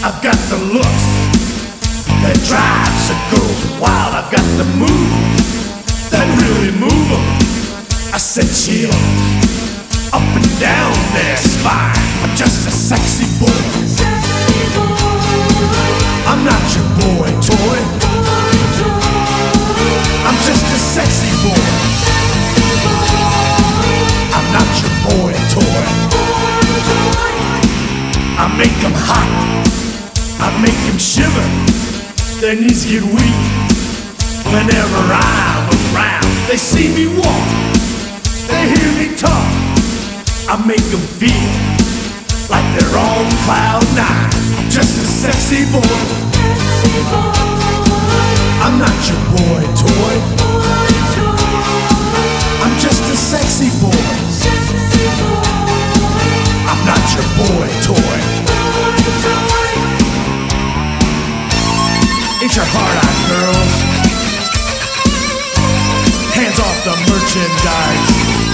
I've got the looks that drives a girl wild. I've got the moves that really move 'em. I said chill up and down their spine. I'm just a sexy boy. I'm not your boy toy. I'm just a sexy boy. I'm not your boy toy. I make 'em hot, I make 'em shiver. Their knees get weak whenever I'm around. They see me walk, they hear me talk. I make 'em feel like they're on cloud nine. I'm just a sexy boy. I'm not your boy toy. I'm just a sexy boy. I'm not your boy toy. Ain't your heart out, girls? Hands off the merchandise.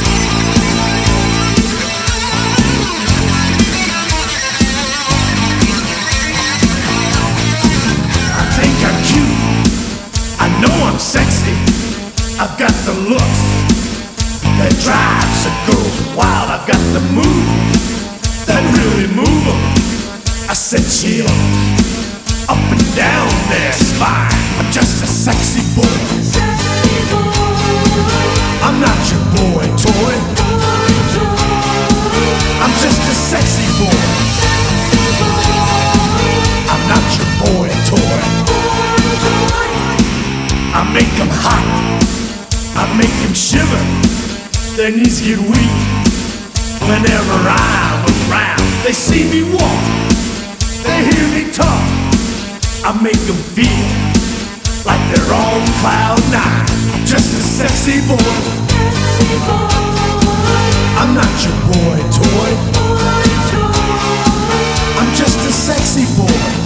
I think I'm cute, I know I'm sexy. I've got the looks that drives a girl wild. I've got the moves that really move 'em. I said chill up and down their spine. I'm just a sexy boy. I'm not your boy toy. I'm just a sexy boy. I'm not your boy toy. I make 'em hot, I make 'em shiver. Their knees get weak whenever I'm around. They see me walk, they hear me talk. I make 'em feel like they're on cloud nine. I'm just a sexy boy. I'm not your boy toy. I'm just a sexy boy.